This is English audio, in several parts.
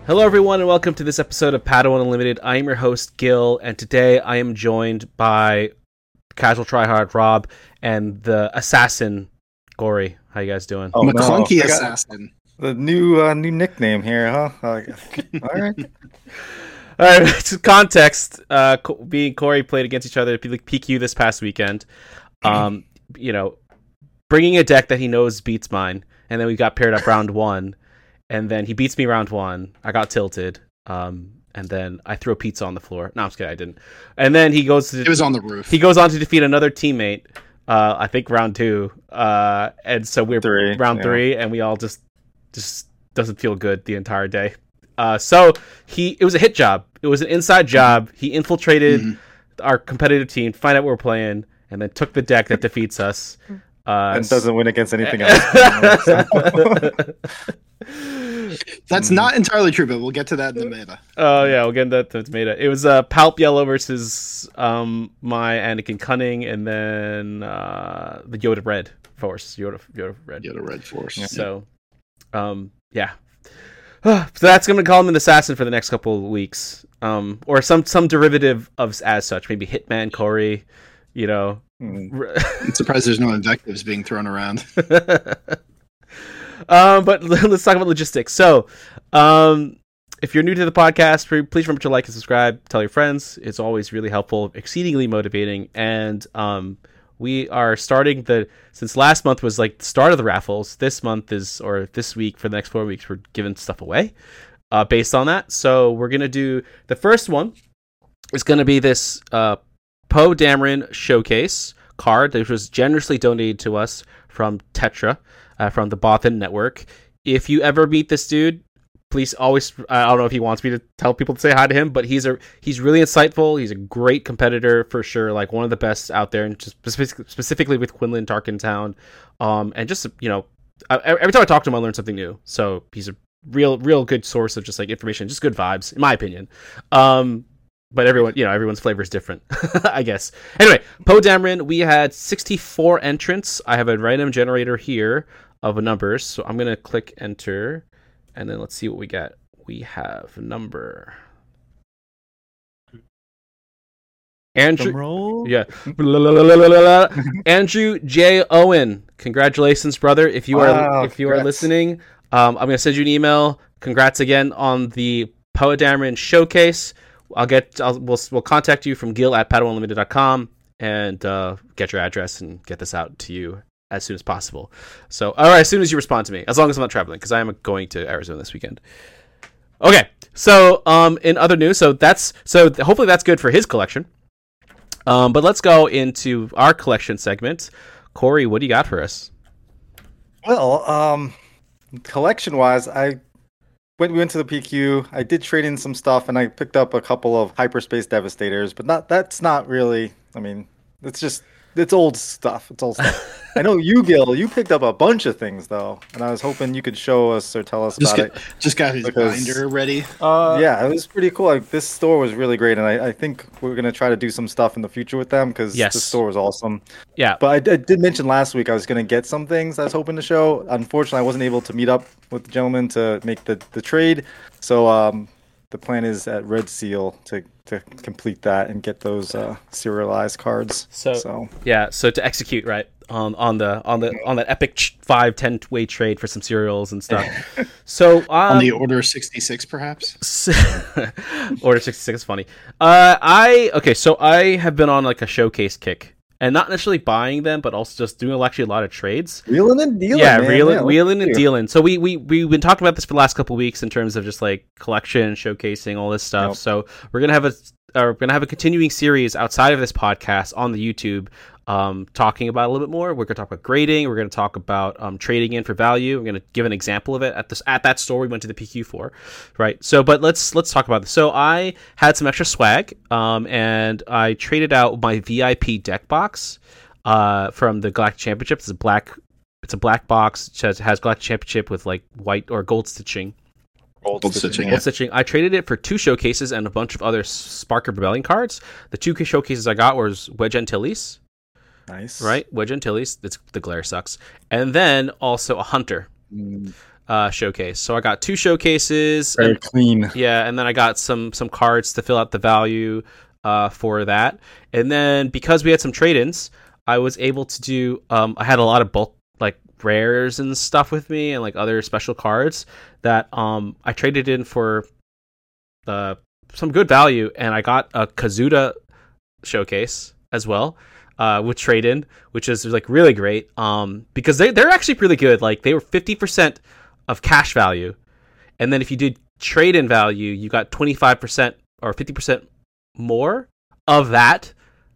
Hello, everyone, and welcome to this episode of Padawan Unlimited. I am your host, Gil, and today I am joined by Casual Tryhard Rob and the assassin, Corey. How you guys doing? Oh, McClunky Assassin. The new nickname here, huh? All right. All right, to context, me and Corey played against each other at PQ this past weekend. Bringing a deck that he knows beats mine, and then we got paired up round one. And then he beats me round one. I got tilted. And then I threw a pizza on the floor. No, I'm just kidding. I didn't. And then he goes to... It was on the roof. He goes on to defeat another teammate. I think round two. And so we're round three, and we all just doesn't feel good the entire day. So it was a hit job. It was an inside job. He infiltrated our competitive team, find out what we're playing, and then took the deck that defeats us. And doesn't win against anything else. That's not entirely true, but we'll get to that in the meta. Oh, yeah, we'll get into that in the meta. It was Palp Yellow versus my Anakin Cunning, and then the Yoda Red Force. Yoda Red Force. Yeah. So, yeah. So that's going to call him an assassin for the next couple of weeks. Or some derivative of as such. Maybe Hitman Corey, I'm surprised there's no invectives being thrown around. But let's talk about logistics. So, if you're new to the podcast, please remember to like and subscribe. Tell your friends. It's always really helpful, exceedingly motivating. And we are starting since last month was like the start of the raffles. This week for the next 4 weeks, we're giving stuff away based on that. So we're going to do the first one is going to be this Poe Dameron Showcase card, which was generously donated to us from Tetra, from the Bothan Network. If you ever meet this dude, please always, I don't know if he wants me to tell people to say hi to him, but he's really insightful. He's a great competitor for sure, like one of the best out there, and just specifically with Quinlan Tarkintown. And just, every time I talk to him, I learn something new. So he's a real good source of just like information, just good vibes, in my opinion. But everyone's flavor is different, I guess. Anyway, Poe Dameron, we had 64 entrants. I have a random generator here of numbers, so I'm going to click enter, and then let's see what we get. We have number... Andrew... Yeah. Andrew J. Owen. Congratulations, brother. If you are listening, I'm going to send you an email. Congrats again on the Poe Dameron Showcase. We'll contact you from gil@padawanunlimited.com and get your address and get this out to you as soon as possible. So, or as soon as you respond to me, as long as I'm not traveling, because I am going to Arizona this weekend. Okay, so in other news, hopefully that's good for his collection. But let's go into our collection segment. Corey, what do you got for us? Well, collection-wise, we went to the PQ. I did trade in some stuff, and I picked up a couple of Hyperspace Devastators, but that's not really. I mean, it's old stuff. It's old stuff. I know you, Gil. You picked up a bunch of things though, and I was hoping you could show us or tell us about it. Just got his binder ready. Yeah, it was pretty cool. This store was really great, and I think we're gonna try to do some stuff in the future with them because the store was awesome. Yeah, but I did mention last week I was gonna get some things I was hoping to show. Unfortunately, I wasn't able to meet up with the gentleman to make the trade. So the plan is at Red Seal to complete that and get those serialized cards. So to execute right on that epic 5-10 way trade for some cereals and stuff. So on the Order 66, perhaps. Order 66 is funny. So I have been on like a showcase kick. And not necessarily buying them, but also just doing actually a lot of trades. Wheeling and dealing, wheeling and dealing. So we've been talking about this for the last couple of weeks in terms of just like collection, showcasing, all this stuff. Yep. So we're gonna have a continuing series outside of this podcast on the YouTube, talking about a little bit more. We're gonna talk about grading. We're gonna talk about trading in for value. We're gonna give an example of it at that store we went to the PQ for, right? So, but let's talk about this. So I had some extra swag, and I traded out my VIP deck box, from the Galactic Championship. It's a black box. It has Galactic Championship with like white or gold stitching. Gold stitching. I traded it for 2 showcases and a bunch of other Spark of Rebellion cards. The 2 showcases I got was Wedge Antilles. Nice. Right? Wedge Antilles. The glare sucks. And then also a Hunter. showcase. So I got 2 showcases. Very clean. Yeah, and then I got some cards to fill out the value for that. And then because we had some trade-ins, I was able to do. I had a lot of bulk like rares and stuff with me, and like other special cards that I traded in for some good value, and I got a Kazuda showcase as well with trade-in, which is like really great because they're actually really good. Like they were 50% of cash value, and then if you did trade-in value, you got 25% or 50% more of that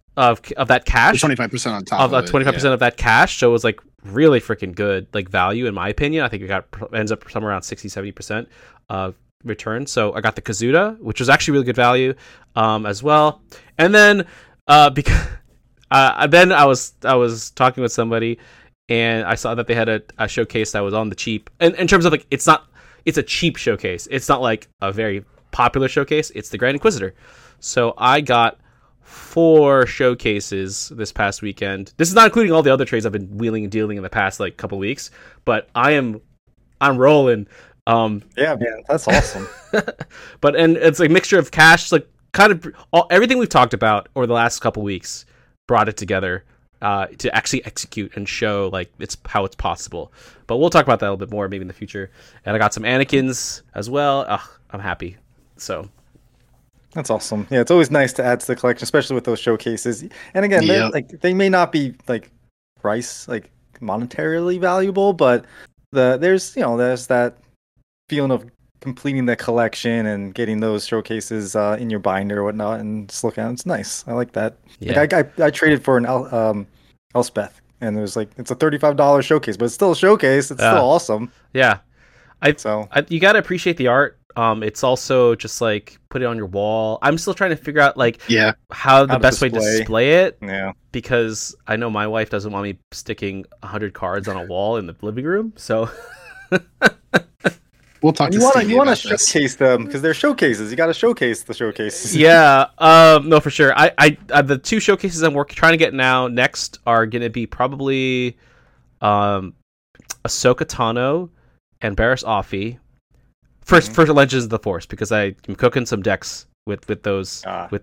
cash, 25% on top of 25% of that cash. So it was like really freaking good like value in my opinion. I think it ends up somewhere around 60-70% of return. So I got the Kazuda, which was actually really good value as well. And then because then I was talking with somebody, and I saw that they had a showcase that was on the cheap. And in terms of like, it's a cheap showcase. It's not like a very popular showcase. It's the Grand Inquisitor. So I got 4 showcases this past weekend. This is not including all the other trades I've been wheeling and dealing in the past like couple weeks, but I'm rolling. Yeah, man, that's awesome. And it's like a mixture of cash, like kind of everything we've talked about over the last couple weeks brought it together to actually execute and show like how it's possible. But we'll talk about that a little bit more maybe in the future. And I got some Anakins as well. I'm happy. So that's awesome. Yeah, it's always nice to add to the collection, especially with those showcases. And again, they may not be like price like monetarily valuable, but there's that feeling of completing the collection and getting those showcases in your binder or whatnot, and just look at it. It's nice. I like that. Yeah. Like I traded for an Elspeth, and it was like it's a $35 showcase, but it's still a showcase. It's still awesome. Yeah, you gotta appreciate the art. It's also just like put it on your wall. I'm still trying to figure out like how the best way to display it. Yeah, because I know my wife doesn't want me sticking 100 cards on a wall in the living room. So we'll talk. You want to showcase them because they're showcases. You got to showcase the showcases. Yeah, no, for sure. I the 2 showcases I'm trying to get next are going to be probably Ahsoka Tano and Barriss Offee. First Legends of the Force, because I'm cooking some decks with those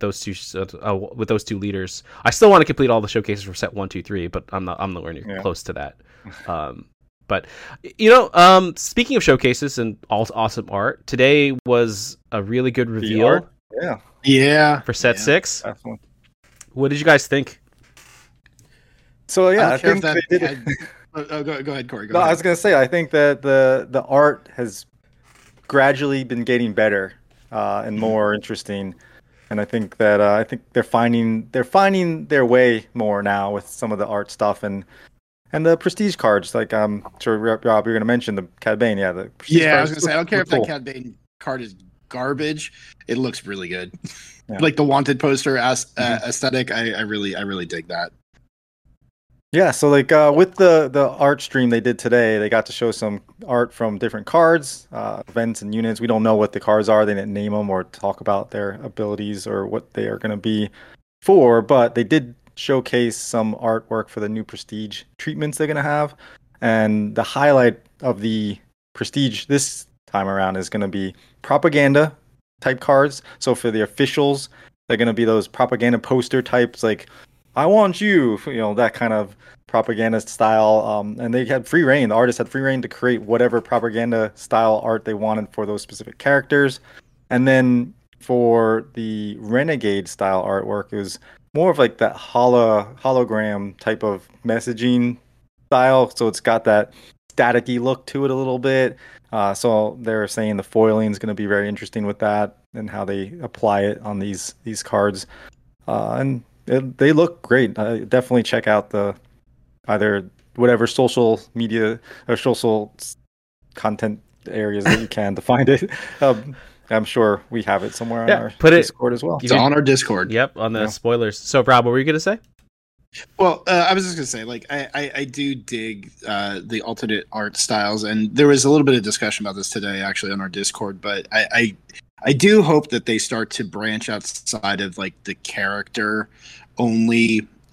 two leaders. I still want to complete all the showcases for set 1, 2, 3, but I'm nowhere near close to that. But speaking of showcases and awesome art, today was a really good reveal. Yeah. For set 6. Definitely. What did you guys think? So I think they did it. Go ahead, Corey. I was gonna say I think that the art has gradually been getting better and more interesting, and I think that they're finding their way more now with some of the art stuff and the prestige cards. Like I'm sure Rob, you're going to mention the Cad Bane. Yeah, the prestige I was going to say I don't care if that Cad Bane card is garbage. It looks really good. Yeah. Like the wanted poster aesthetic. I really dig that. Yeah, so like with the art stream they did today, they got to show some art from different cards, events, and units. We don't know what the cards are. They didn't name them or talk about their abilities or what they are going to be for, but they did showcase some artwork for the new prestige treatments they're going to have. And the highlight of the prestige this time around is going to be propaganda type cards. So for the officials, they're going to be those propaganda poster types like I want you, that kind of propaganda style. And they had free reign. The artists had free reign to create whatever propaganda style art they wanted for those specific characters. And then for the renegade style artwork, it was more of like that hologram type of messaging style. So it's got that staticky look to it a little bit. So they're saying the foiling is going to be very interesting with that and how they apply it on these cards. And they look great. Definitely check out either whatever social media or social content areas that you can to find it. I'm sure we have it somewhere on our Discord as well. It's on our Discord. Yep, on the spoilers. So, Rob, what were you going to say? Well, I was just going to say, like, I do dig the alternate art styles, and there was a little bit of discussion about this today, actually, on our Discord, but I do hope that they start to branch outside of, like, the character-only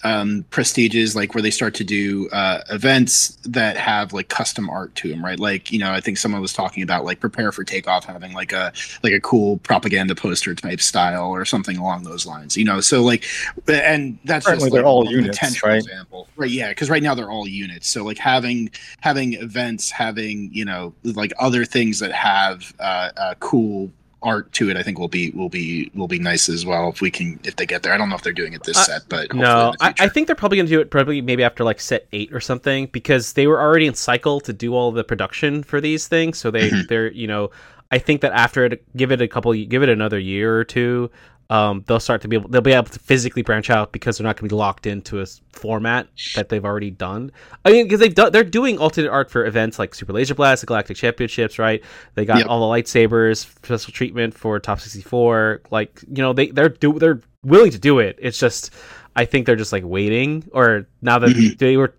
prestiges, like where they start to do events that have like custom art to them, right? Like, I think someone was talking about like Prepare for Takeoff having like a cool propaganda poster type style or something along those lines, so like, and that's Certainly just they're like all one units, potential right? example, right? Yeah, because right now they're all units. So like having events, having like other things that have cool art to it, I think will be nice as well if they get there. I don't know if they're doing it this set, but hopefully no, in the future. I think they're probably going to do it probably maybe after like set 8 or something, because they were already in cycle to do all the production for these things. So they're I think that after give it another year or two, they'll be able to physically branch out, because they're not going to be locked into a format that they've already done. I mean, because they're doing alternate art for events like Super Laser Blast, the Galactic Championships, right? They got all the lightsabers, special treatment for Top 64. Like, they're willing to do it. It's just, I think they're just like waiting, or now that they were,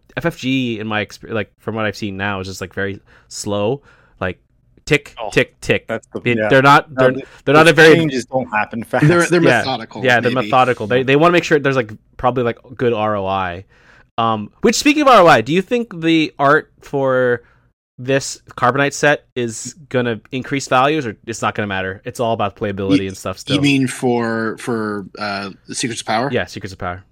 FFG in my experience, like from what I've seen now, is just like very slow, like tick, tick, tick. They're not a very changes don't happen fast. They're methodical. Yeah, they're methodical. They want to make sure there's like probably like good ROI. Which, speaking of ROI, do you think the art for this Carbonite set is gonna increase values, or it's not gonna matter? It's all about playability and stuff. Still, you mean for the Secrets of Power? Yeah, Secrets of Power.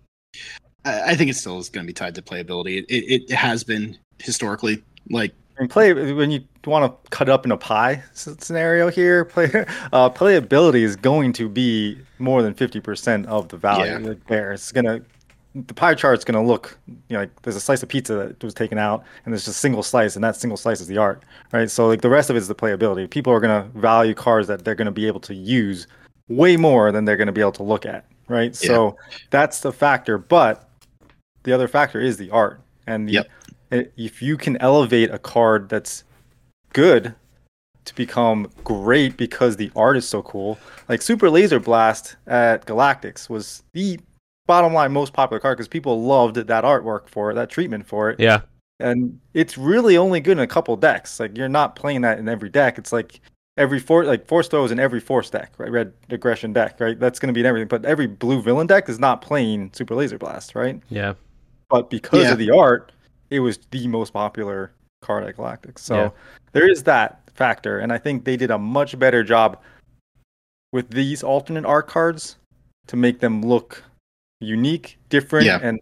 I think it still is going to be tied to playability. It has been historically, like. And when you want to cut it up in a pie scenario here, playability is going to be more than 50% of the value there. It's the pie chart's gonna look, like there's a slice of pizza that was taken out, and there's just a single slice, and that single slice is the art, right? So like the rest of it is the playability. People are gonna value cards that they're gonna be able to use way more than they're gonna be able to look at, right? Yeah. So that's the factor, but the other factor is the art, and if you can elevate a card that's good to become great because the art is so cool, like Super Laser Blast at Galactics was the bottom line most popular card because people loved that artwork for it, that treatment for it. Yeah. And it's really only good in a couple decks. Like, you're not playing that in every deck. It's like Force Throw is in every Force deck, right? Red Aggression deck, right? That's going to be in everything. But every blue villain deck is not playing Super Laser Blast, right? Yeah. But because of the art, it was the most popular card at Galactics. So there is that factor. And I think they did a much better job with these alternate art cards to make them look unique, different, and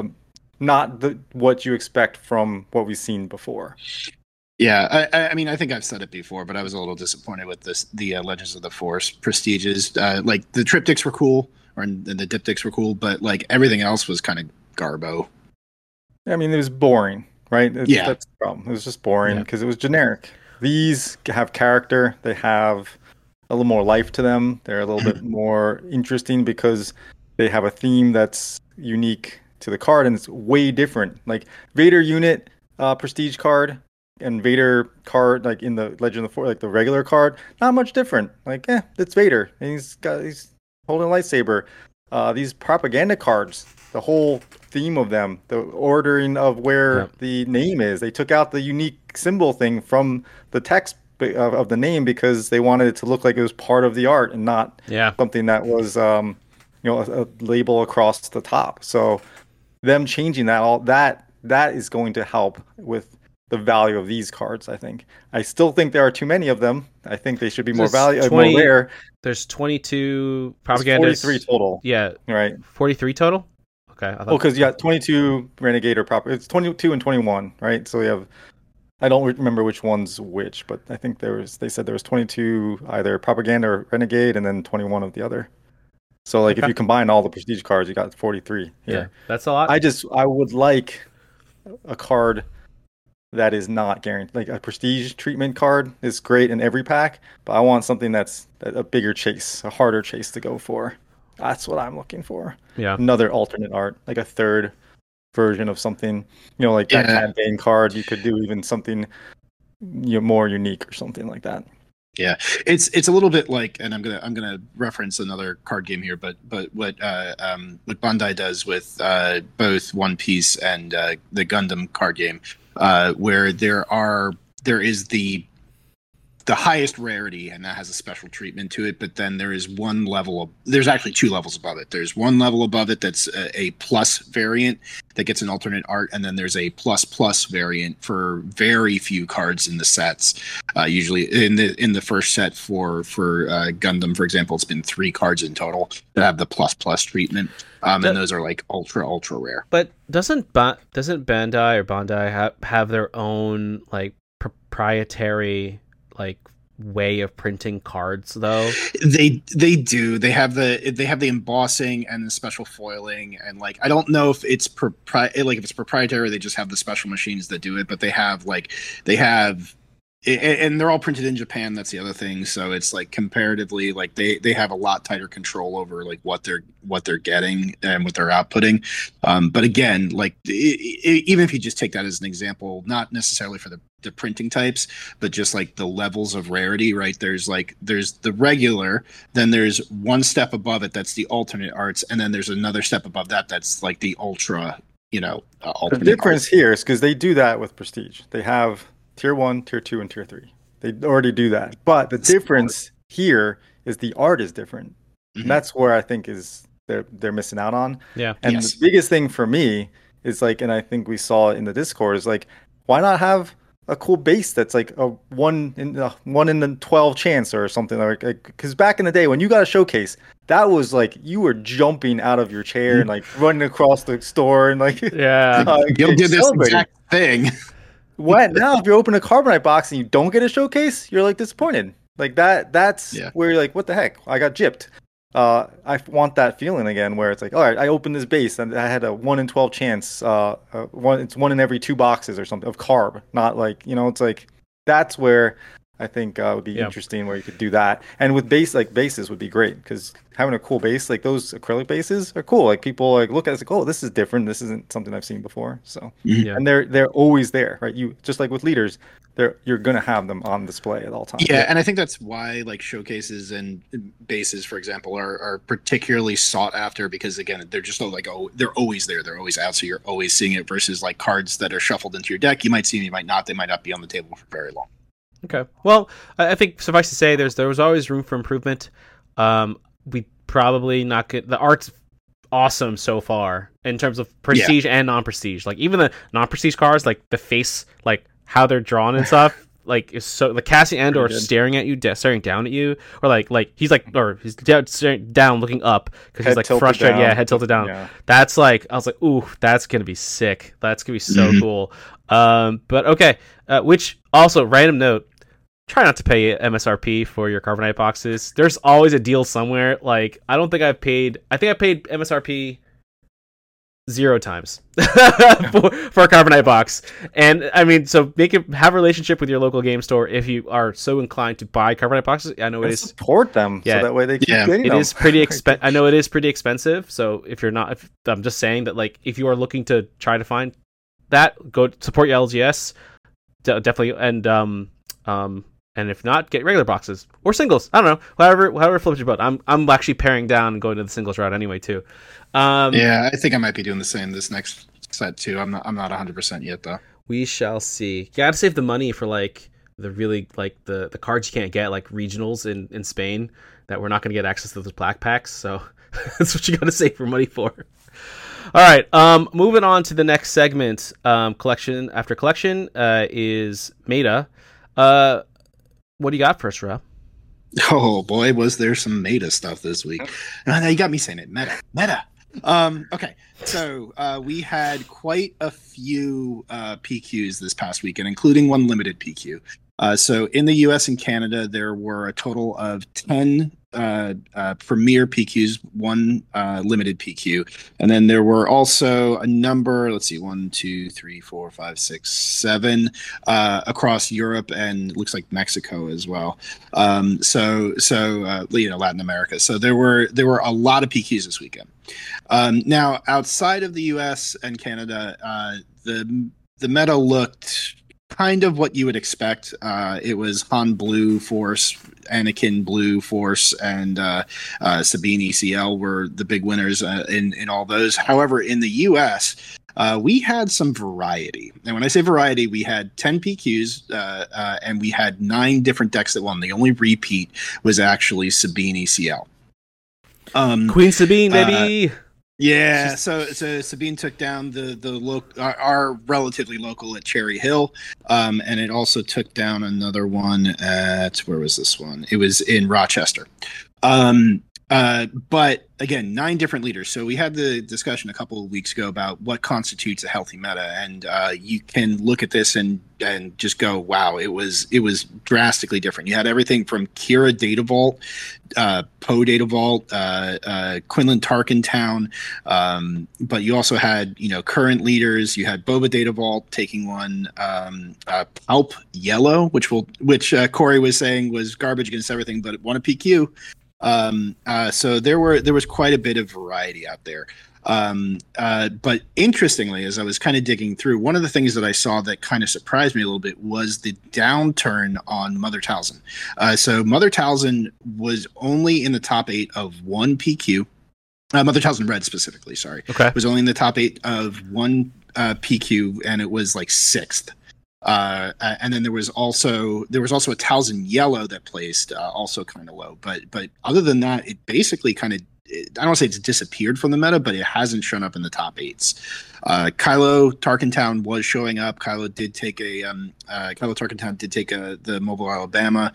not what you expect from what we've seen before. Yeah, I mean, I think I've said it before, but I was a little disappointed with the Legends of the Force prestiges. Like the triptychs were cool, and the diptychs were cool, but like everything else was kind of garbo. I mean, it was boring, right? That's the problem. It was just boring because it was generic. These have character. They have a little more life to them. They're a little bit more interesting because they have a theme that's unique to the card, and it's way different. Like Vader unit prestige card and Vader card, like in the Legend of the Force, like the regular card, not much different. Like, it's Vader, and he's holding a lightsaber. These propaganda cards, the whole theme of them, the ordering of where the name is, they took out the unique symbol thing from the text of the name because they wanted it to look like it was part of the art and not something that was a label across the top. So them changing that is going to help with the value of these cards, I think. I still think there are too many of them. I think they should be more rare. There's 22 propagandas. 43 total. Yeah. Right. 43 total? Okay. Because you got 22 Renegade or It's 22 and 21, right? So we have... I don't remember which one's which, but I think they said there was 22 either Propaganda or Renegade, and then 21 of the other. So if you combine all the prestige cards, you got 43 here. Yeah, that's a lot. I would like a card that is not guaranteed. Like a prestige treatment card is great in every pack, but I want something that's a bigger chase, a harder chase to go for. That's what I'm looking for. Yeah. Another alternate art, like a third version of something, like that Cad Bane card. You could do even something more unique or something like that. Yeah, it's a little bit like, and I'm gonna reference another card game here, but what Bandai does with both One Piece and the Gundam card game, where there is the the highest rarity, and that has a special treatment to it. But then there is one level there's actually 2 levels above it. There's one level above it that's a plus variant that gets an alternate art, and then there's a plus variant for very few cards in the sets. Usually in the first set for Gundam, for example, it's been 3 cards in total that have the plus treatment. And those are like ultra rare. But doesn't Bandai or Bandai have their own like proprietary like way of printing cards though? They do. They have the embossing and the special foiling, and like I don't know if it's if it's proprietary or they just have the special machines that do it, but they have and they're all printed in Japan. That's the other thing. So it's like comparatively, like they have a lot tighter control over like what they're getting and what they're outputting. But again, like even if you just take that as an example, not necessarily for the printing types, but just like the levels of rarity, right? There's the regular, then there's one step above it that's the alternate arts, and then there's another step above that that's like the ultra, alternate. The difference here is because they do that with Prestige. They have Tier 1, Tier 2, and Tier 3. They already do that. But the difference here is the art is different. Mm-hmm. And that's where I think is they're missing out on. Yeah. And the biggest thing for me is like, and I think we saw it in the Discord, is like, why not have a cool base that's like a 1 in the 12 chance or something, like because back in the day when you got a showcase, that was like you were jumping out of your chair and like running across the store and like you'll do this exact thing. What now? If you open a Carbonite box and you don't get a showcase, you're like disappointed. Like that's where you're like, what the heck? I got gypped. I want that feeling again, where it's like, all right, I opened this base and I had a 1 in 12 chance. It's 1 in every 2 boxes or something of carb. Not like it's like that's where I think would be interesting, where you could do that. And with bases would be great, because having a cool base like those acrylic bases are cool. Like people like look at it like, oh, this is different. This isn't something I've seen before. So and they're always there, right? You just like with leaders, you're gonna have them on display at all times. Yeah, and I think that's why like showcases and bases, for example, are particularly sought after, because again, they're just like they're always there, they're always out, so you're always seeing it. Versus like cards that are shuffled into your deck, you might see them, you might not. They might not be on the table for very long. Okay. Well, I think suffice to say, there was always room for improvement. We probably not get the art's awesome so far in terms of prestige and non-prestige. Like even the non-prestige cards, like the face, like how they're drawn and stuff, like is so like Cassian Andor staring at you, staring down at you, or like he's staring down, looking up because he's like frustrated. Yeah, head tilted down. Yeah. That's like I was like, ooh, that's gonna be sick. That's gonna be so cool. But okay. Which also, random note. Try not to pay MSRP for your Carbonite boxes. There's always a deal somewhere. Like I think I paid MSRP 0 times for a Carbonite box. And I mean, so have a relationship with your local game store if you are so inclined to buy Carbonite boxes. I know it is support them so that way they keep getting them. It is pretty expensive. I know it is pretty expensive. So if you're not, I'm just saying that like if you are looking to try to find that, go support your LGS definitely. And if not, get regular boxes or singles. I don't know, however floats your boat. I'm actually paring down and going to the singles route anyway too. I think I might be doing the same this next set too. I'm not 100% yet though. We shall see. You gotta save the money for like the really like the cards you can't get, like regionals in Spain, that we're not gonna get access to those black packs. So that's what you gotta save for money for. All right, moving on to the next segment. Collection after collection is Meta. What do you got for us, Rob? Oh boy, was there some meta stuff this week. Now you got me saying it. Meta. Okay, so we had quite a few PQs this past weekend, including one limited PQ. So in the US and Canada, there were a total of 10 premier PQs, one limited PQ. And then there were also a number, let's see, 1, 2, 3, 4, 5, 6, 7 across Europe and looks like Mexico as well. So Latin America. So there were a lot of PQs this weekend. Now, outside of the US and Canada, the meta looked kind of what you would expect. It was Han Blue Force, Anakin Blue Force, and Sabine ECL were the big winners in all those. However, in the US, we had some variety. And when I say variety, we had 10 PQs, and we had 9 different decks that won. The only repeat was actually Sabine ECL. Queen Sabine, baby. Yeah, so Sabine took down our relatively local at Cherry Hill, and it also took down another one at, where was this one? It was in Rochester. But again, 9 different leaders. So we had the discussion a couple of weeks ago about what constitutes a healthy meta, and you can look at this and just go, wow, it was drastically different. You had everything from Kira Data Vault, Poe Data Vault, Quinlan Tarkentown, but you also had current leaders. You had Boba Data Vault taking one, Palp Yellow, which Corey was saying was garbage against everything, but it won a PQ. So there was quite a bit of variety out there. But interestingly, as I was kind of digging through, one of the things that I saw that kind of surprised me a little bit was the downturn on Mother Talzin. So Mother Talzin was only in the top 8 of one PQ. Mother Talzin Red specifically, sorry. Okay. Was only in the top 8 of one PQ, and it was like 6th. And then there was also a Talzin Yellow that placed also kind of low, but other than that, it basically kind of, I don't want to say it's disappeared from the meta, but it hasn't shown up in the top 8s. Kylo Tarkentown was showing up. Kylo Tarkentown did take the Mobile, Alabama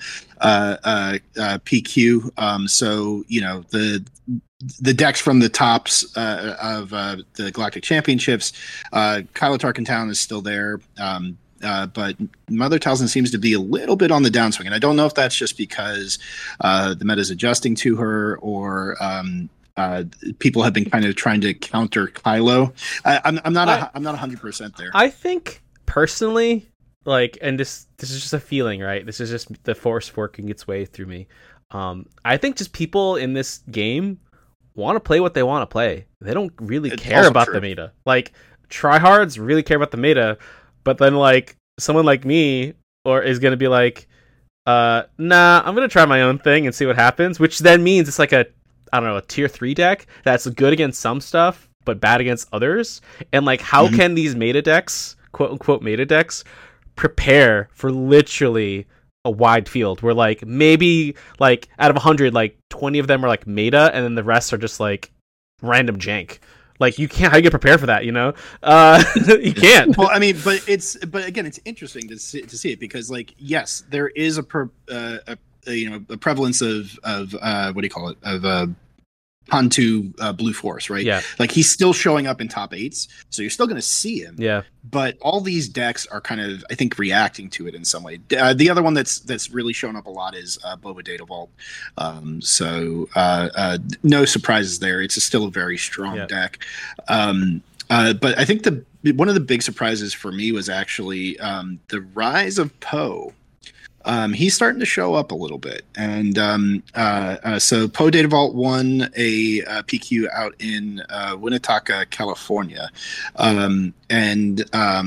PQ. So the decks from the tops of the Galactic Championships, Kylo Tarkentown is still there. But Mother Talzin seems to be a little bit on the downswing, and I don't know if that's just because the meta is adjusting to her, or people have been kind of trying to counter Kylo. I'm not 100% there. I think personally, and this is just a feeling, right? This is just the Force working its way through me. I think just people in this game want to play what they want to play. They don't really care about the meta. Tryhards really care about the meta. But then, someone like me is going to be like, nah, I'm going to try my own thing and see what happens, which then means it's like a tier 3 deck that's good against some stuff, but bad against others. And, how can these meta decks, quote-unquote meta decks, prepare for literally a wide field where, maybe, out of 100, 20 of them are, meta, and then the rest are just, random jank. You can't. How you get prepared for that? You can't. Well, I mean, but again, it's interesting to see it because, yes, there is a prevalence of what do you call it, of Hantu Blue Force, right? Yeah. He's still showing up in top 8s, so you're still going to see him. Yeah. But all these decks are kind of, I think, reacting to it in some way. The other one that's really shown up a lot is Boba Data Vault. So no surprises there. It's still a very strong deck. But I think one of the big surprises for me was actually the rise of Poe. He's starting to show up a little bit, and so Poe Data Vault won a PQ out in Winnetaka, California, and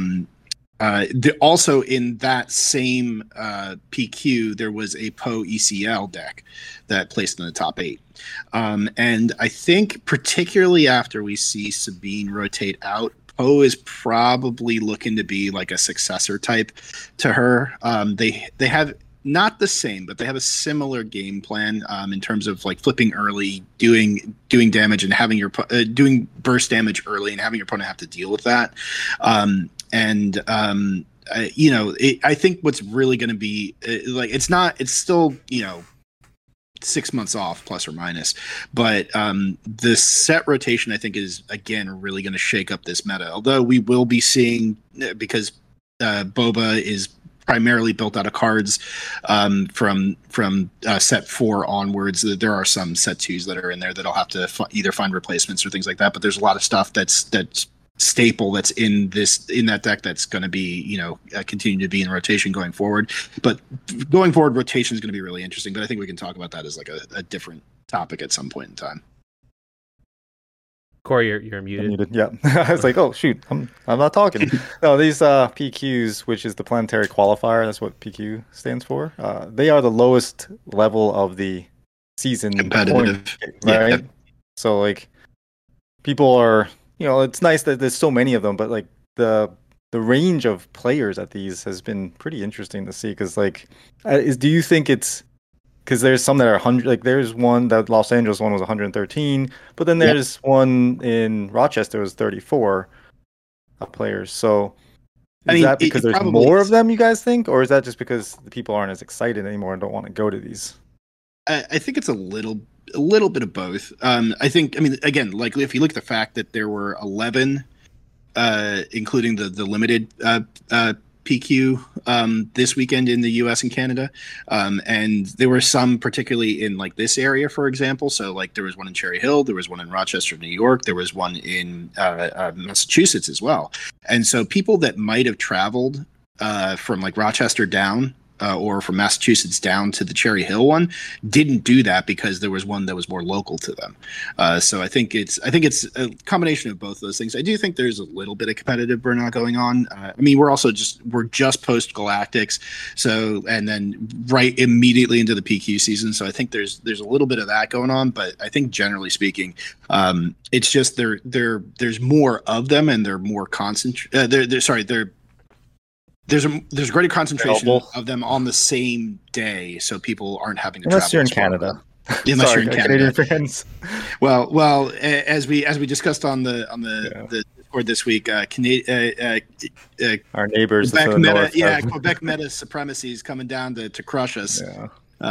also in that same PQ there was a Poe ECL deck that placed in the top 8, and I think particularly after we see Sabine rotate out, Poe is probably looking to be like a successor type to her. They have not the same, but they have a similar game plan in terms of flipping early, doing damage, and having your doing burst damage early, and having your opponent have to deal with that. I think what's really going to be it's still 6 months off plus or minus, but the set rotation I think is again really going to shake up this meta, although we will be seeing, because Boba is primarily built out of cards from set 4 onwards. There are some set 2s that are in there that'll have to either find replacements or things like that, but there's a lot of stuff that's staple that's in that deck that's going to be continue to be in rotation going forward. But going forward, rotation is going to be really interesting, but I think we can talk about that as a different topic at some point in time. Corey, you're muted. Yeah. I was like, oh shoot, I'm not talking. No, these PQs, which is the Planetary Qualifier, that's what PQ stands for. They are the lowest level of the season competitive, right? Yeah. So people are it's nice that there's so many of them, but like the range of players at these has been pretty interesting to see. Because do you think it's because there's some that are 100, like there's one that Los Angeles one was 113, but then Yep. there's one in Rochester was 34 players. So is that because there's more of them, you guys think, or is that just because the people aren't as excited anymore and don't want to go to these? I think it's a little bit of both. I mean, again, like if you look at the fact that there were 11, including the limited PQ this weekend in the U.S. and Canada, and there were some particularly in like this area, for example. So like there was one in Cherry Hill, there was one in Rochester, New York, there was one in Massachusetts as well. And so people that might have traveled from like Rochester down. Or from Massachusetts down to the Cherry Hill one, didn't do that because there was one that was more local to them. So I think it's a combination of both those things. I do think there's a little bit of competitive burnout going on. I mean, we're just post Galactics, so and then right immediately into the PQ season. So I think there's a little bit of that going on. But I think generally speaking, it's just there's more of them and they're more concentrated. There's a greater concentration of them on the same day, so people aren't having to unless travel. You're in Canada. Unless you're in Canada. Canadian fans. Well, as we discussed on the Discord this week, our neighbors, Quebec Meta, Quebec Meta supremacy is coming down to crush us. Yeah.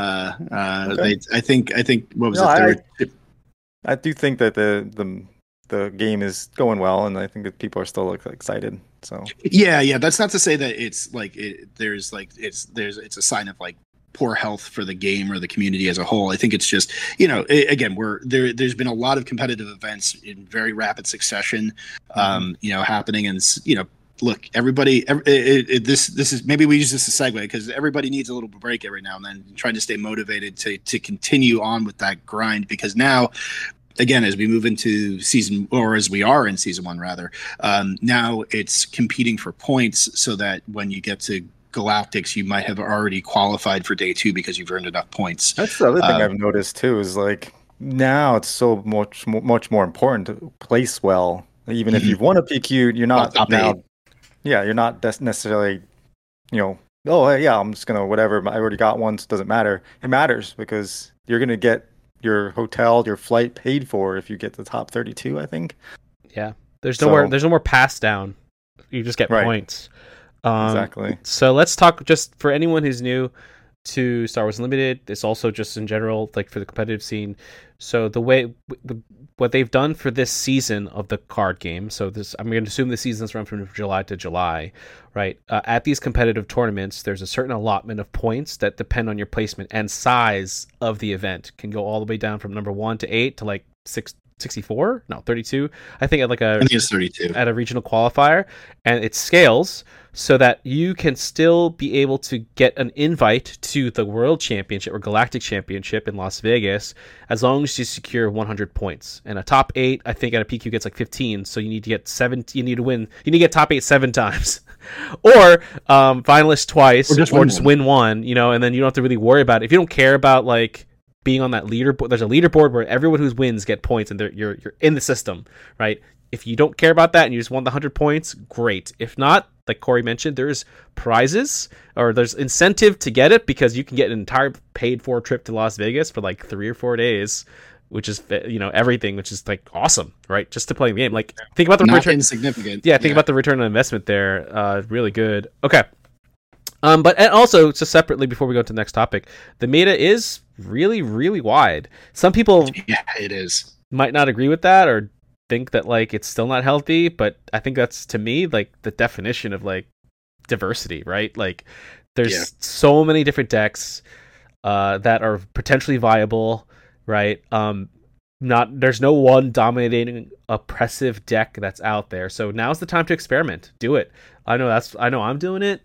Okay. I think what was it? I do think that the game is going well, and I think that people are still excited. So yeah, that's not to say that it's like it's a sign of like poor health for the game or the community as a whole. I think it's just again there's been a lot of competitive events in very rapid succession, happening, and look, everybody. This is maybe we use this as a segue because everybody needs a little break every now and then, trying to stay motivated to continue on with that grind because now. Again, as we move into as we are in season 1, rather, now it's competing for points so that when you get to Galactics, you might have already qualified for day 2 because you've earned enough points. That's the other thing I've noticed too is like now it's so much more important to place well. Even if you've won a PQ, you're not now. Yeah, you're not necessarily, oh yeah, I'm just gonna whatever. I already got one, so it doesn't matter. It matters because you're gonna get your hotel, your flight paid for if you get the top 32, I think. Yeah. There's no more pass down. You just get points. Exactly. So let's talk just for anyone who's new to Star Wars Unlimited. It's also just in general, like for the competitive scene. So the way what they've done for this season of the card game. So I'm going to assume the seasons run from July to July, right? At these competitive tournaments, there's a certain allotment of points that depend on your placement and size of the event. Can go all the way down from number 1 to 8 to like 64? No, 32. I think it's 32 at a regional qualifier, and it scales so that you can still be able to get an invite to the World Championship or Galactic Championship in Las Vegas as long as you secure 100 points. And a top 8, I think at a PQ gets like 15, so you need to get 7. You need to get top 8 7 times, or finalist twice, or just win one. And then you don't have to really worry about it if you don't care about like being on that leaderboard. There's a leaderboard where everyone who wins get points, and you're in the system, right? If you don't care about that and you just want the 100 points, great. If not, like Corey mentioned, there's prizes or there's incentive to get it because you can get an entire paid-for trip to Las Vegas for like 3 or 4 days, which is everything, which is like awesome, right? Just to play the game. Like think about the return. Insignificant. Yeah, think about the return on investment there. Really good. Okay. But and also, just separately before we go to the next topic, the meta is really, really wide. Some people it is might not agree with that or think that like it's still not healthy, but I think that's to me like the definition of like diversity, right? Like there's so many different decks that are potentially viable, right? There's no one dominating oppressive deck that's out there. So now's the time to experiment. Do it. I know I'm doing it.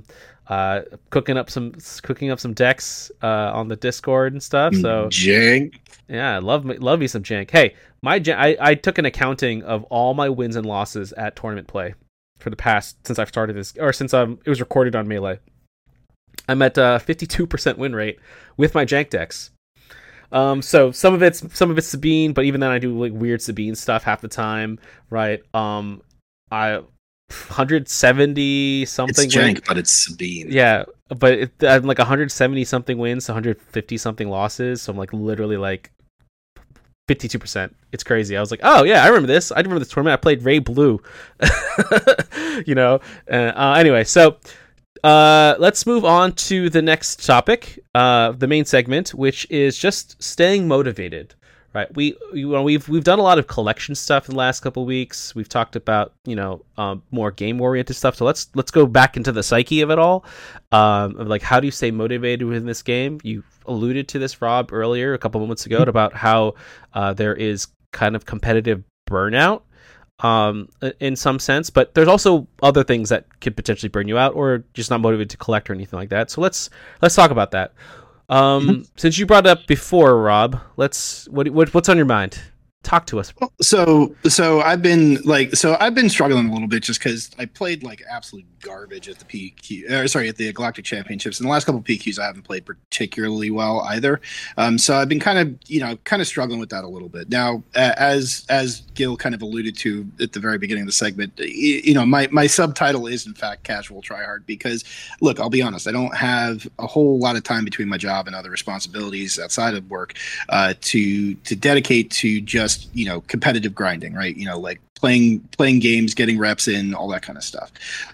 Cooking up some decks on the Discord and stuff. So jank. Yeah, love me some jank. Hey, I took an accounting of all my wins and losses at tournament play for the past since I've started this, or since it was recorded on Melee. I'm at 52% win rate with my jank decks. So some of it's Sabine, but even then I do like weird Sabine stuff half the time, right? I 170 something. It's jank, but it's Sabine. Yeah, but I'm like 170 something wins, 150 something losses. So I'm like literally like 52%. It's crazy. I was like, oh yeah, I remember this. I remember this tournament. I played Ray Blue. You know. Anyway, so let's move on to the next topic, the main segment, which is just staying motivated. Right. We've done a lot of collection stuff in the last couple of weeks. We've talked about more game oriented stuff. So let's go back into the psyche of it all. Of like, how do you stay motivated within this game? You alluded to this, Rob, earlier a couple moments ago about how there is kind of competitive burnout in some sense, but there's also other things that could potentially burn you out, or just not motivated to collect or anything like that. So let's talk about that. Since you brought it up before, Rob, what's on your mind? Talk to us. So I've been struggling a little bit just because I played like absolute garbage at the at the Galactic Championships. In the last couple of PQs, I haven't played particularly well either. So I've been kind of struggling with that a little bit. Now, as Gil kind of alluded to at the very beginning of the segment, my subtitle is in fact Casual Tryhard because, look, I'll be honest, I don't have a whole lot of time between my job and other responsibilities outside of work to dedicate to just competitive grinding, right? Like playing games, getting reps in, all that kind of stuff.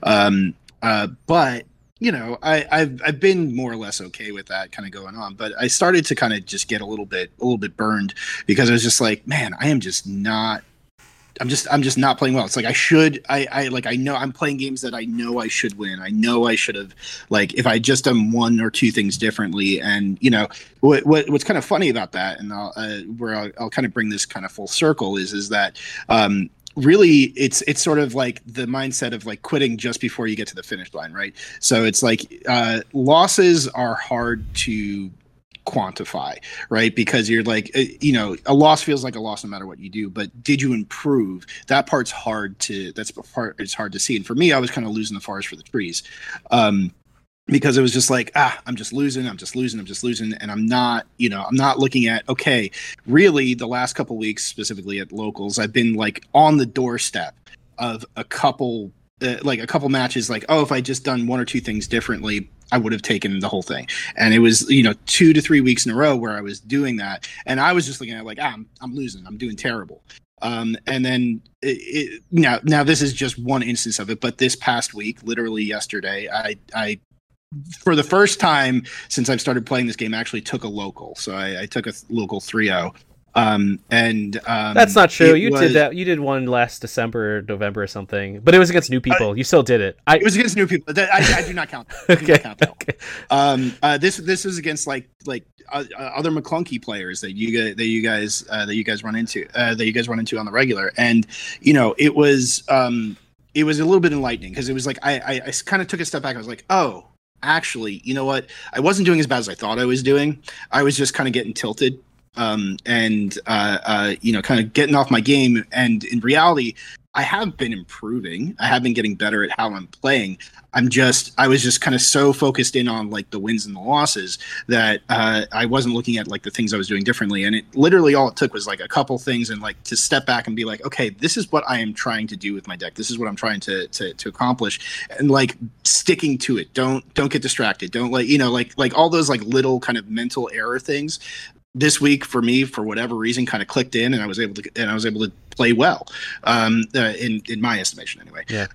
But I've been more or less okay with that kind of going on. But I started to kind of just get a little bit burned because I was just like, man, I'm just not playing well. It's like I know I'm playing games that I know I should win. I know I should have, like, if I just done one or two things differently. And what's kind of funny about that, and I'll kind of bring this kind of full circle is that really it's sort of like the mindset of like quitting just before you get to the finish line, right? So it's like losses are hard to quantify, right? Because you're like, a loss feels like a loss no matter what you do, but did you improve? That part's hard to see. And for me, I was kind of losing the forest for the trees. Because it was just like, I'm just losing. And I'm not looking at, okay, really the last couple weeks, specifically at locals, I've been like on the doorstep of a couple matches, like, if I just done one or two things differently, I would have taken the whole thing. And it was, 2 to 3 weeks in a row where I was doing that. And I was just looking at like, I'm losing, I'm doing terrible. And then now this is just one instance of it, but this past week, literally yesterday, I for the first time since I've started playing this game, actually took a local. So I took a local 3-0. That's not true. You did that. You did one last December or November or something, but it was against new people. You still did it. It was against new people. I do not count that. Okay. This is against like other McClunky players that you guys run into on the regular, and it was a little bit enlightening because it was like I kind of took a step back. I was like, oh, actually, you know what? I wasn't doing as bad as I thought I was doing. I was just kind of getting tilted. Kind of getting off my game. And in reality, I have been improving. I have been getting better at how I'm playing. I was just kind of so focused in on like the wins and the losses that I wasn't looking at like the things I was doing differently. And it literally all it took was like a couple things and like to step back and be like, okay, this is what I am trying to do with my deck. This is what I'm trying to accomplish, and like sticking to it. Don't get distracted. Don't like all those like little kind of mental error things. This week for me, for whatever reason, kind of clicked in, and I was able to play well, in my estimation, anyway. Yeah.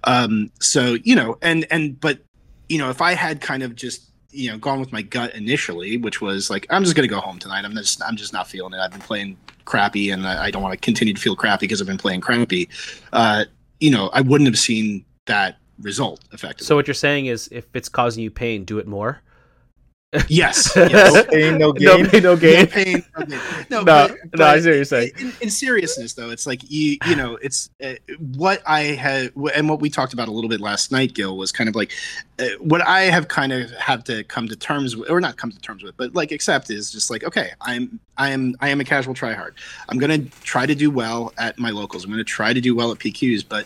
But if I had kind of just gone with my gut initially, which was like, I'm just gonna go home tonight. I'm just not feeling it. I've been playing crappy, and I don't want to continue to feel crappy because I've been playing crappy. I wouldn't have seen that result effectively. So what you're saying is, if it's causing you pain, do it more. Yes. No pain, no gain. No pain, no gain. No pain, no gain. No, but I see what you're saying. In seriousness, though, it's like it's what I had, and what we talked about a little bit last night, Gil, was kind of like what I have kind of had to come to terms with, or not come to terms with, but like accept, is just like, okay, I am a casual tryhard. I'm gonna try to do well at my locals. I'm gonna try to do well at PQs, but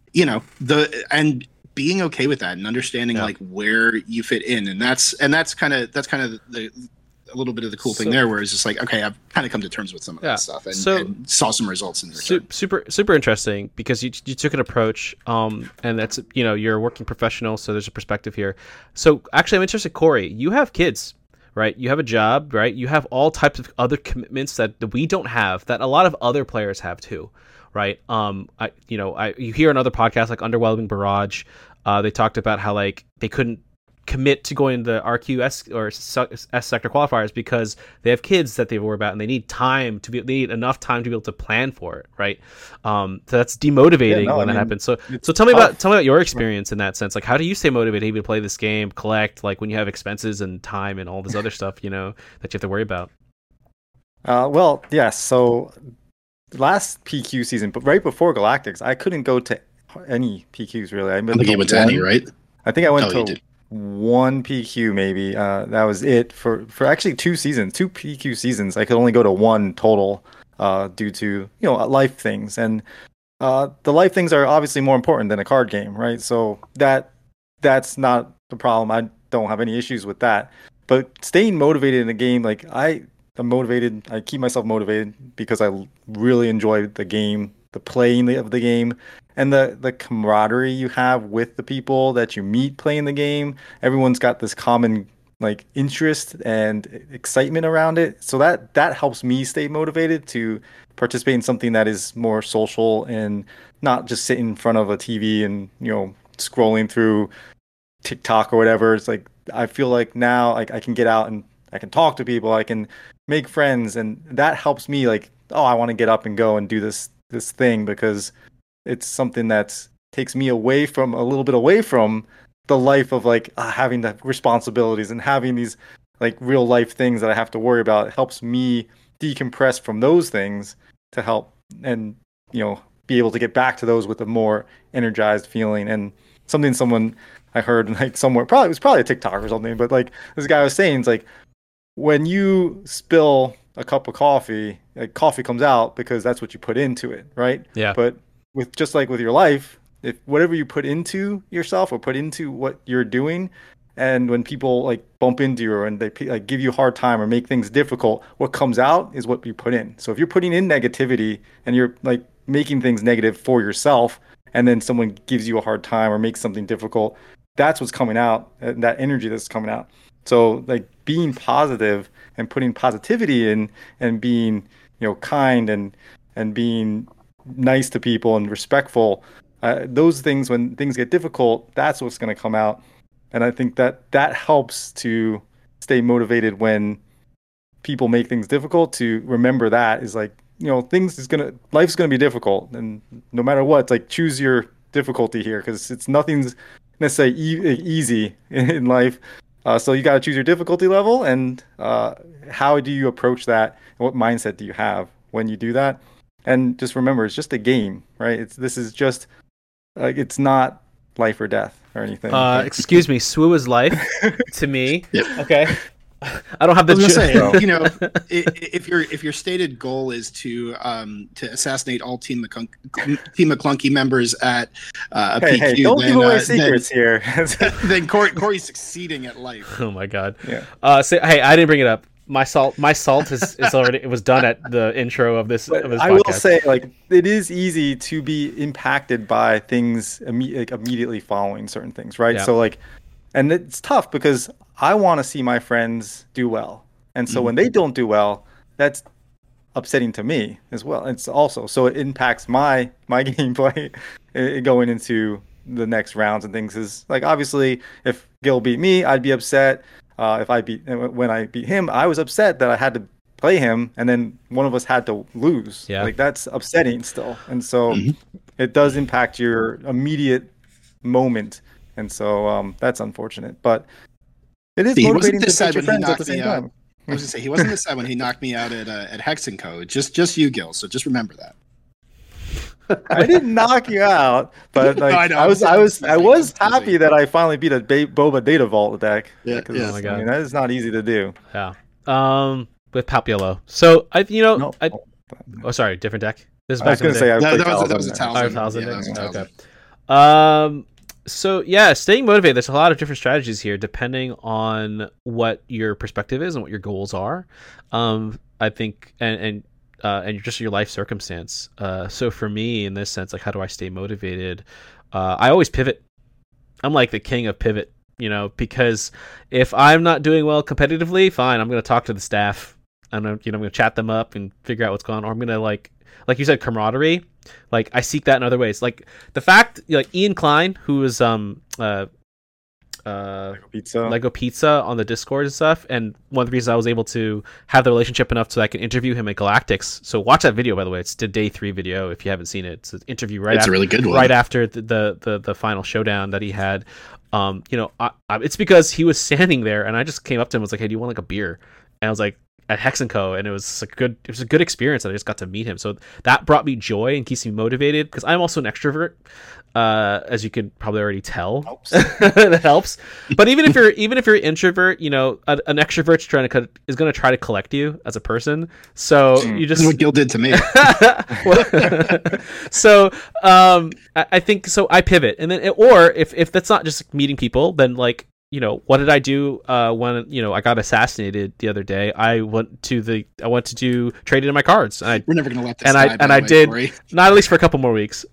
being okay with that and understanding like where you fit in, and that's kind of little bit of the cool So- thing there, where it's just like, okay, I've kind of come to terms with some of Yeah. that stuff So- and saw some results in there. Super interesting because you took an approach, and that's, you're a working professional, so there's a perspective here. So actually, I'm interested, Corey. You have kids, right? You have a job, right? You have all types of other commitments that we don't have, that a lot of other players have too, right? You hear on other podcasts like Underwhelming Barrage, they talked about how like they couldn't commit to going to the RQS or S sector qualifiers because they have kids that they worry about and they need they need enough time to be able to plan for it, right? So that's demotivating when that happens. So tell me about your experience in that sense. Like, how do you stay motivated even to play this game, collect, like when you have expenses and time and all this other stuff, that you have to worry about? Well, yes. So last PQ season, but right before Galactics, I couldn't go to any PQs really. I don't think you went to any, right? I think I went you to did. one PQ maybe. That was it for actually 2 seasons, 2 PQ seasons. I could only go to one total due to life things, and the life things are obviously more important than a card game, right? So that's not the problem. I don't have any issues with that. But staying motivated in a game, like I'm motivated. I keep myself motivated because I really enjoy the game, the playing of the game, and the camaraderie you have with the people that you meet playing the game. Everyone's got this common like interest and excitement around it. So that helps me stay motivated to participate in something that is more social and not just sit in front of a TV and scrolling through TikTok or whatever. It's like I feel like now I can get out and I can talk to people, I can make friends, and that helps me like, I want to get up and go and do this thing because it's something that takes me a little bit away from the life of like having the responsibilities and having these like real life things that I have to worry about. It helps me decompress from those things to help and be able to get back to those with a more energized feeling. And someone I heard like somewhere, it was probably a TikTok or something, but like this guy was saying, it's like when you spill a cup of coffee, like coffee comes out because that's what you put into it, right? Yeah. But just like with your life, if whatever you put into yourself or put into what you're doing, and when people like bump into you and they like give you a hard time or make things difficult, what comes out is what you put in. So if you're putting in negativity and you're like making things negative for yourself, and then someone gives you a hard time or makes something difficult, that's what's coming out, and that energy that's coming out. So like being positive and putting positivity in and being kind and being nice to people and respectful, those things, when things get difficult, that's what's going to come out. And I think that helps to stay motivated when people make things difficult, to remember that is like, life's going to be difficult, and no matter what, it's like choose your difficulty here, because nothing's necessarily easy in life. So you got to choose your difficulty level, and how do you approach that? And what mindset do you have when you do that? And just remember, it's just a game, right? This is just like, it's not life or death or anything. Excuse me, SWU is life to me. Yep. Okay. I don't have the. I was gonna say, if your stated goal is to assassinate all Team McClunky members at a PQ, hey, don't give away secrets here. Then Corey's succeeding at life. Oh my god. Yeah. Hey, I didn't bring it up. My salt is already. It was done at the intro of this. Of this I podcast. will say, like, it is easy to be impacted by things immediately following certain things, right? Yeah. So like, and it's tough because I want to see my friends do well, and so when they don't do well, that's upsetting to me as well. It's also, so it impacts my gameplay going into the next rounds and things. Is like, obviously if Gil beat me, I'd be upset. When I beat him, I was upset that I had to play him, and then one of us had to lose. Yeah. Like, that's upsetting still, and so it does impact your immediate moment, and so that's unfortunate. But it is He wasn't motivating to this beat sad your when he friends at knocked the same me out. time. I was gonna say, he wasn't this sad when he knocked me out at Hexenco. Just you, Gil. So just remember that. I didn't knock you out, but like, No, I know. I was I'm happy that I finally beat a Boba Data Vault deck. Yeah, because, yeah. Oh my God. I mean, that is not easy to do. Yeah. With Papiolo. So No. oh, sorry, different deck. This is I was back in going to the say day. I No, played that was a Talisman. Oh, Talisman. Talisman Yeah, deck? that was a Okay. So yeah, staying motivated. There's a lot of different strategies here, depending on what your perspective is and what your goals are. I think, and just your life circumstance. So for me, in this sense, like, how do I stay motivated? I always pivot. I'm like the king of pivot, because if I'm not doing well competitively, fine, I'm going to talk to the staff. I'm going to chat them up and figure out what's going on. Or I'm going to like you said, camaraderie. Like, I seek that in other ways. Like the fact, like Ian Klein, who is Lego Pizza on the Discord and stuff, and one of the reasons I was able to have the relationship enough so I can interview him at Galactics. So watch that video, by the way. It's the day 3 video if you haven't seen it. It's an interview a really good one. Right after the final showdown that he had. It's because he was standing there, and I just came up to him and was like, "Hey, do you want like a beer?" And I was like, at Hex & Co, and it was a good experience that I just got to meet him. So that brought me joy and keeps me motivated, because I'm also an extrovert, as you can probably already tell. That helps. But even if you're an introvert, an extrovert's is going to try to collect you as a person. So you just, what Gil did to me. So I think so. I pivot, and then or if that's not just meeting people, then like, what did I do when I got assassinated the other day? I went to do trading in my cards. We're never gonna let this die. I did, not at least for a couple more weeks.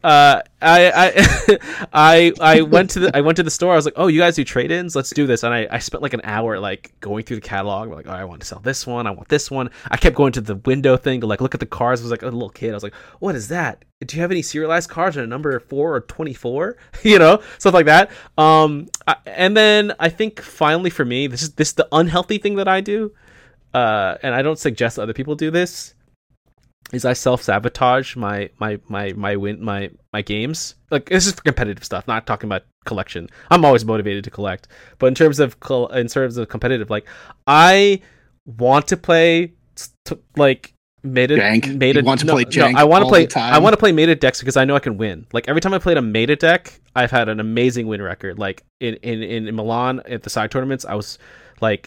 I went to the store. I was like, oh, you guys do trade-ins? Let's do this. And I spent like an hour like going through the catalog. Like, oh, I want to sell this one. I want this one. I kept going to the window thing to like look at the cards. I was like a little kid. I was like, what is that? Do you have any serialized cards in a number 4 or 24? Stuff like that. And then I think finally for me, this is the unhealthy thing that I do, and I don't suggest other people do this, is I self-sabotage my games. Like, this is for competitive stuff, not talking about collection. I'm always motivated to collect, but in terms of competitive, like, I want to play meta jank. I want to play meta decks because I know I can win. Like, every time I played a meta deck, I've had an amazing win record. Like in Milan at the side tournaments, I was like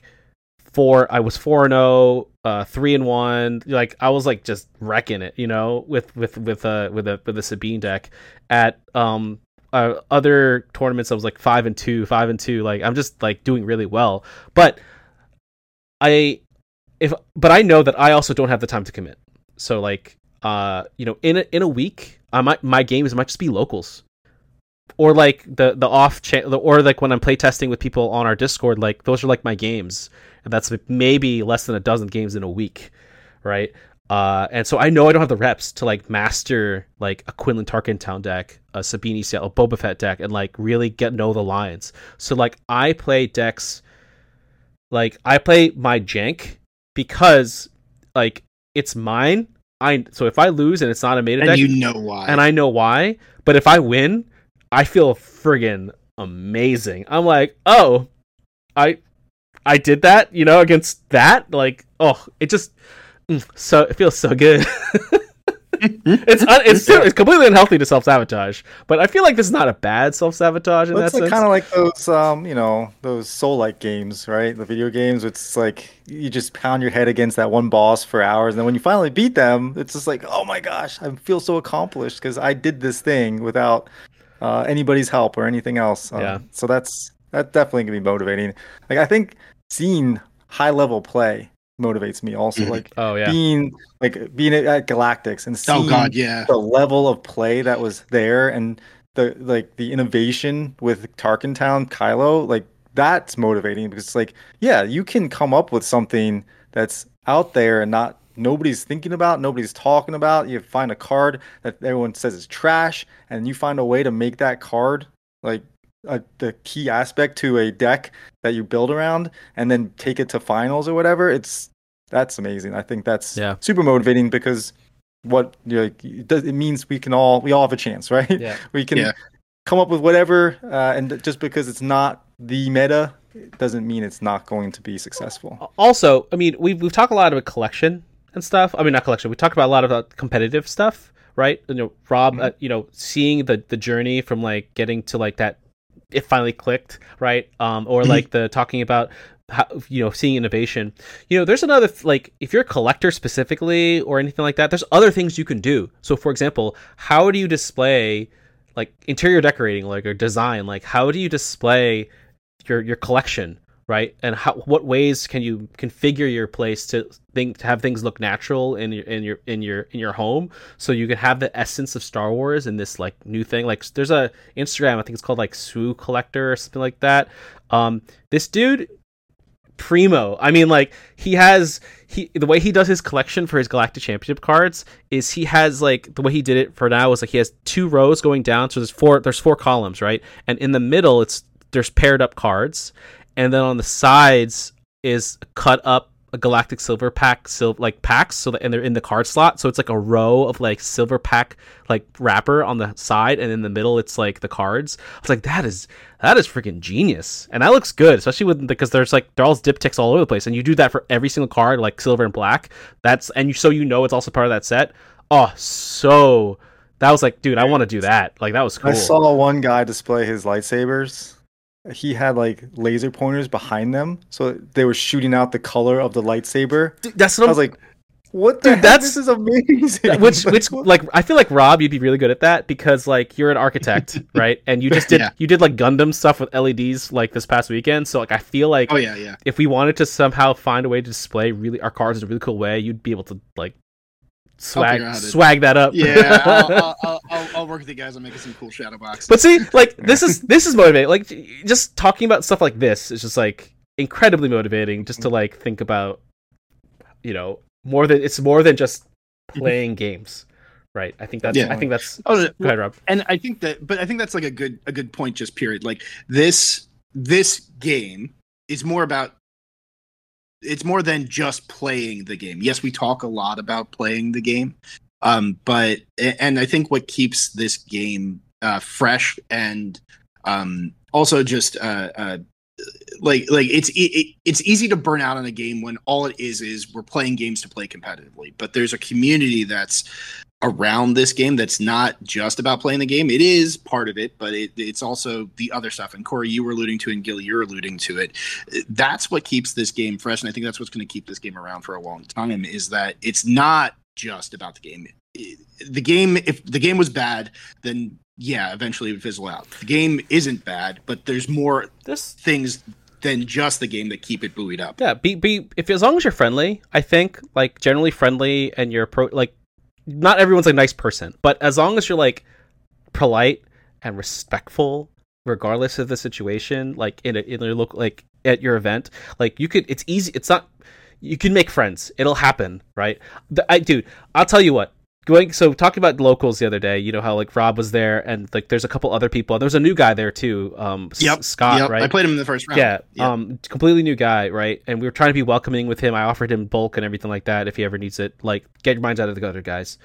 4-0, 3-1. Like, I was like just wrecking it, with a Sabine deck. At other tournaments, I was like 5-2. Like, I'm just like doing really well, but I know that I also don't have the time to commit. So like, in a week, my games might just be locals, or like the off channel, or like when I'm playtesting with people on our Discord, like those are like my games, and that's maybe less than a dozen games in a week, right? And so I know I don't have the reps to like master like a Quinlan Tarkentown deck, a Sabine Seattle, a Boba Fett deck, and like really know the lines. So like, I play decks, like I play my jank, because like it's mine. So if I lose and it's not a meta deck, why, and I know why, but if I win, I feel friggin' amazing. I'm like, oh, I did that, against that. Like, oh, it just so it feels so good. It's completely unhealthy to self-sabotage, but I feel like this is not a bad self-sabotage in that sense. It's kind of like those those soul-like games, right? The video games, it's like you just pound your head against that one boss for hours, and then when you finally beat them, it's just like, oh my gosh, I feel so accomplished because I did this thing without anybody's help or anything else. So that definitely can be motivating. Like, I think seeing high-level play motivates me also. Like, being at Galactics and seeing the level of play that was there, and the innovation with Tarkentown Kylo, like, that's motivating, because it's like, yeah, you can come up with something that's out there and nobody's thinking about, nobody's talking about. You find a card that everyone says is trash, and you find a way to make that card like the key aspect to a deck that you build around, and then take it to finals or whatever. That's amazing. I think that's super motivating, because it means we all have a chance, right? Yeah. We can come up with whatever, and just because it's not the meta, it doesn't mean it's not going to be successful. Also, I mean, we've talked a lot about collection and stuff. I mean, not collection. We talked about a lot about competitive stuff, right? Rob, seeing the journey from like getting to like that, it finally clicked, right? Or like the talking about how, seeing innovation. There's another, like, if you're a collector specifically or anything like that, there's other things you can do. So for example, how do you display like interior decorating, like or design, like how do you display your collection, right? And what ways can you configure your place to have things look natural in your home, so you can have the essence of Star Wars in this like new thing. Like there's a Instagram, I think it's called like Swoo Collector or something like that. This dude, primo. I mean, like the way he does his collection for his Galactic Championship cards is he has like the way he did it for now is like he has 2 rows going down, so there's 4 columns, right? And in the middle there's paired up cards, and then on the sides is cut up a Galactic Silver Pack packs, so that, and they're in the card slot, so it's like a row of like Silver Pack like wrapper on the side, and in the middle it's like the cards. I was like, that is freaking genius, and that looks good, especially because there's like they're all diptychs all over the place, and you do that for every single card, like silver and black. It's also part of that set. Oh, so that was like, dude, I want to do that. Like that was cool. I saw one guy display his lightsabers. He had like laser pointers behind them, so they were shooting out the color of the lightsaber. Dude, that's what I was like, "What the heck? This is amazing!" Which like I feel like Rob, you'd be really good at that because like you're an architect, right? And you just did you did like Gundam stuff with LEDs like this past weekend. So like I feel like if we wanted to somehow find a way to display really our cars in a really cool way, you'd be able to like swag that up. Yeah, I'll work with you guys on making some cool shadow boxes. But see, like this is motivating. Like just talking about stuff like this is just like incredibly motivating. Just to like think about, more than just playing games, right? I think that's. Oh, go ahead, Rob. And I think that's like a good point. Just period. Like this game is more about. It's more than just playing the game. Yes, we talk a lot about playing the game, but I think what keeps this game fresh and also just it's easy to burn out on a game when all it is we're playing games to play competitively. But there's a community that's around this game that's not just about playing the game. It is part of it, but it's also the other stuff. And Corey, you were alluding to, and Gil, you're alluding to it. That's what keeps this game fresh, and I think that's what's going to keep this game around for a long time, is that it's not just about the game. The game, if the game was bad, then yeah, eventually it would fizzle out. The game isn't bad, but there's more things than just the game that keep it buoyed up. Yeah, if as long as you're friendly, I think, like generally friendly, and you're not everyone's a nice person, but as long as you're like polite and respectful, regardless of the situation, like in your local, like at your event, like it's easy. It's not, you can make friends. It'll happen, right? Dude, I'll tell you what. Talking about locals the other day, you know how like Rob was there, and like there's a couple other people. There's a new guy there too, Scott, right? I played him in the first round. Yeah, completely new guy, right? And we were trying to be welcoming with him. I offered him bulk and everything like that if he ever needs it. Like, get your minds out of the gutter, guys.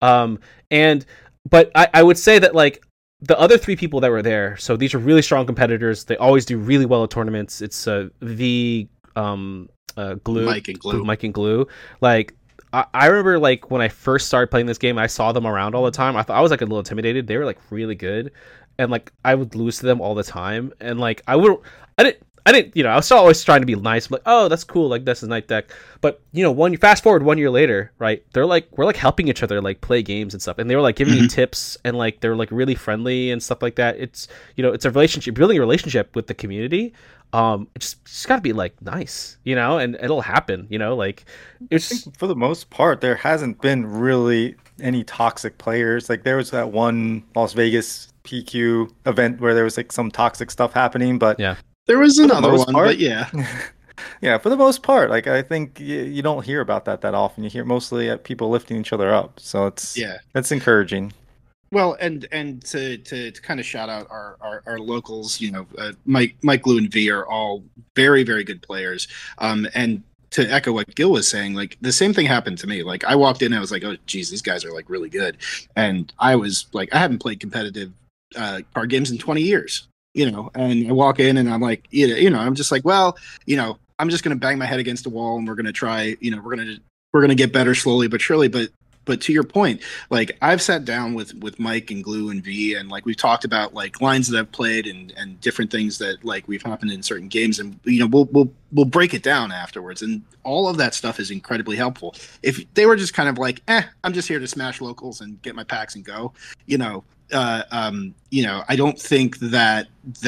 But I would say that like the other 3 people that were there, so these are really strong competitors. They always do really well at tournaments. It's Glue, Mike and Glue. Like, I remember like when I first started playing this game, I saw them around all the time. I thought I was like a little intimidated. They were like really good, and like I would lose to them all the time. And like I didn't, I was still always trying to be nice. I'm like, oh, that's cool. Like this is nice deck. But you fast forward 1 year later, right? We're like helping each other like play games and stuff. And they were like giving me tips, and like they're like really friendly and stuff like that. It's it's a relationship, building a relationship with the community. It's just got to be like nice, and it'll happen. Like it's for the most part there hasn't been really any toxic players. Like there was that one Las Vegas PQ event where there was like some toxic stuff happening, but yeah. There was another one, but yeah. Yeah, for the most part, like I think you don't hear about that often. You hear mostly people lifting each other up, so it's encouraging. Well, and to kind of shout out our locals, Mike, Glue, and V are all very, very good players. And to echo what Gil was saying, like the same thing happened to me. Like I walked in and I was like, oh geez, these guys are like really good. And I was like, I haven't played competitive card games in 20 years. And I walk in and I'm like, I'm just like, well, I'm just going to bang my head against a wall, and we're going to try, we're going to get better slowly but surely. But to your point, like I've sat down with Mike and Glue and V, and like we've talked about like lines that I've played and different things that like we've happened in certain games, and we'll break it down afterwards, and all of that stuff is incredibly helpful. If they were just kind of like, I'm just here to smash locals and get my packs and go, I don't think that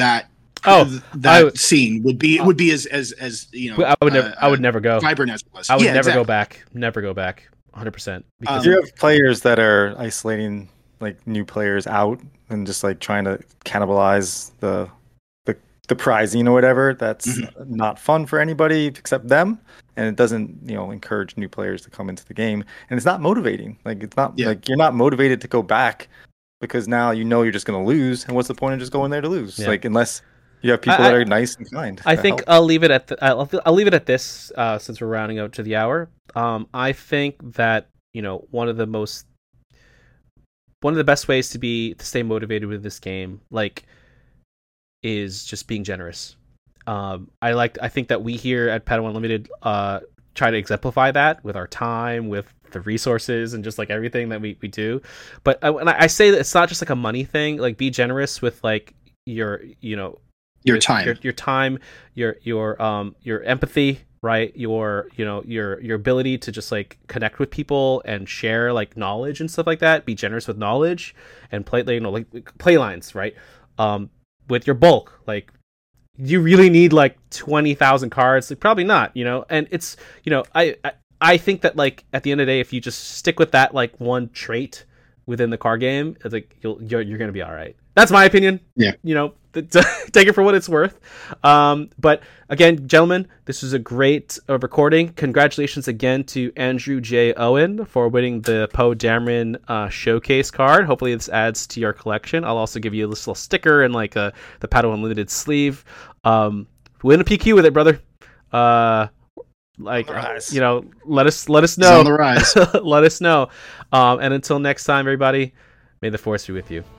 scene would be as I would never go vibrant as it was. I would never go back 100%, because you have players that are isolating like new players out and just like trying to cannibalize the prizing or whatever. That's not fun for anybody except them, and it doesn't encourage new players to come into the game, and it's not motivating. Like it's not like you're not motivated to go back because now you're just going to lose, and what's the point of just going there to lose? Like unless you have people that are nice and kind. I think I'll leave it at I'll leave it at this since we're rounding up to the hour. I think that one of the best ways to stay motivated with this game is just being generous. I think that we here at Padawan Unlimited try to exemplify that with our time, with the resources, and just like everything that we do. But when I say that it's not just like a money thing, like be generous with like your time, your empathy, right? Your ability to just like connect with people and share like knowledge and stuff like that. Be generous with knowledge and play lines, right? With your bulk, like you really need like 20,000 cards? Like probably not, And it's I think that like at the end of the day, if you just stick with that like one trait within the card game, it's like you're gonna be all right. That's my opinion. Yeah. Take it for what it's worth. But again, gentlemen, this was a great recording. Congratulations again to Andrew J. Owen for winning the Poe Dameron showcase card. Hopefully this adds to your collection. I'll also give you this little sticker and like the Padawan Unlimited sleeve. Win a PQ with it, brother. Let us know. It's on the rise. Let us know. And until next time, everybody, may the force be with you.